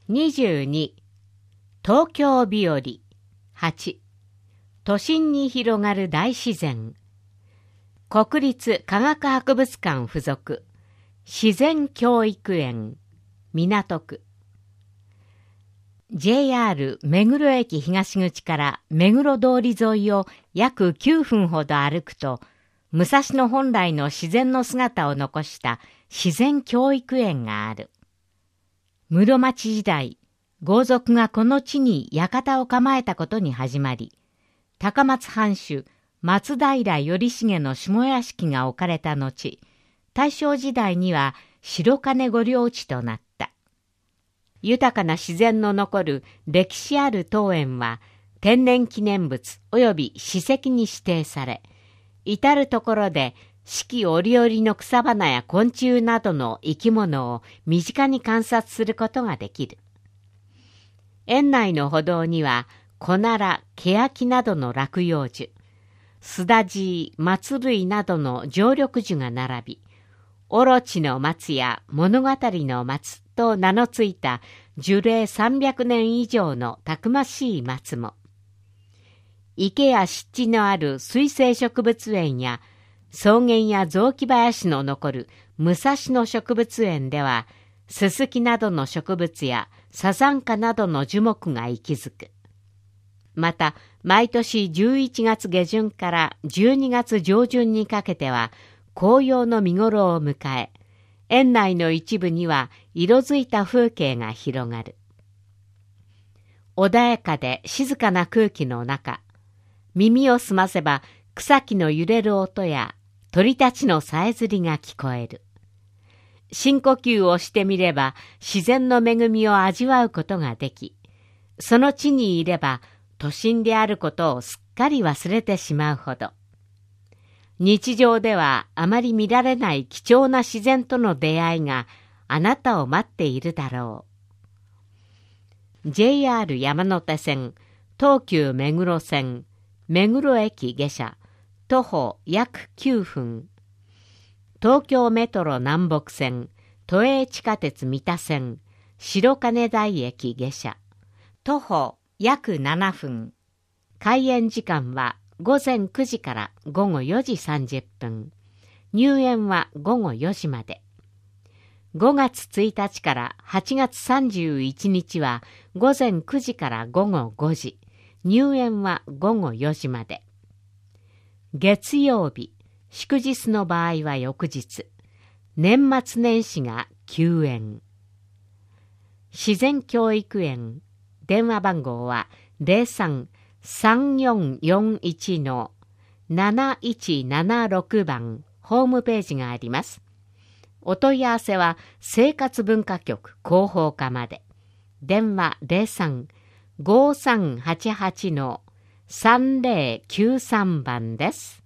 22、東京日和。8、都心に広がる大自然。国立科学博物館附属自然教育園港区。JR 目黒駅東口から目黒通り沿いを約9分ほど歩くと、武蔵野本来の自然の姿を残した自然教育園がある。室町時代、豪族がこの地に館を構えたことに始まり、高松藩主松平頼重の下屋敷が置かれた後、大正時代には白金御領地となった。豊かな自然の残る歴史ある当園は、天然記念物及び史跡に指定され、至るところで四季折々の草花や昆虫などの生き物を身近に観察することができる。園内の歩道には、コナラ、ケヤキなどの落葉樹、スダジイ、松類などの常緑樹が並び、オロチの松や物語の松と名のついた樹齢300年以上のたくましい松も、池や湿地のある水生植物園や草原や雑木林の残る武蔵野植物園では、ススキなどの植物やサザンカなどの樹木が息づく。また、毎年11月下旬から12月上旬にかけては、紅葉の見頃を迎え、園内の一部には色づいた風景が広がる。穏やかで静かな空気の中、耳を澄ませば草木の揺れる音や鳥たちのさえずりが聞こえる。深呼吸をしてみれば自然の恵みを味わうことができ、その地にいれば都心であることをすっかり忘れてしまうほど。日常ではあまり見られない貴重な自然との出会いがあなたを待っているだろう。JR 山手線、東急目黒線、目黒駅下車、徒歩約9分。東京メトロ南北線、都営地下鉄三田線、白金台駅下車、徒歩約7分。開園時間は午前9時から午後4時30分。入園は午後4時まで。5月1日から8月31日は午前9時から午後5時。入園は午後4時まで。月曜日、祝日の場合は翌日。年末年始が休園。自然教育園。電話番号は 03-3441-7176 番。ホームページがあります。お問い合わせは生活文化局広報課まで。電話03-5388-3093番です。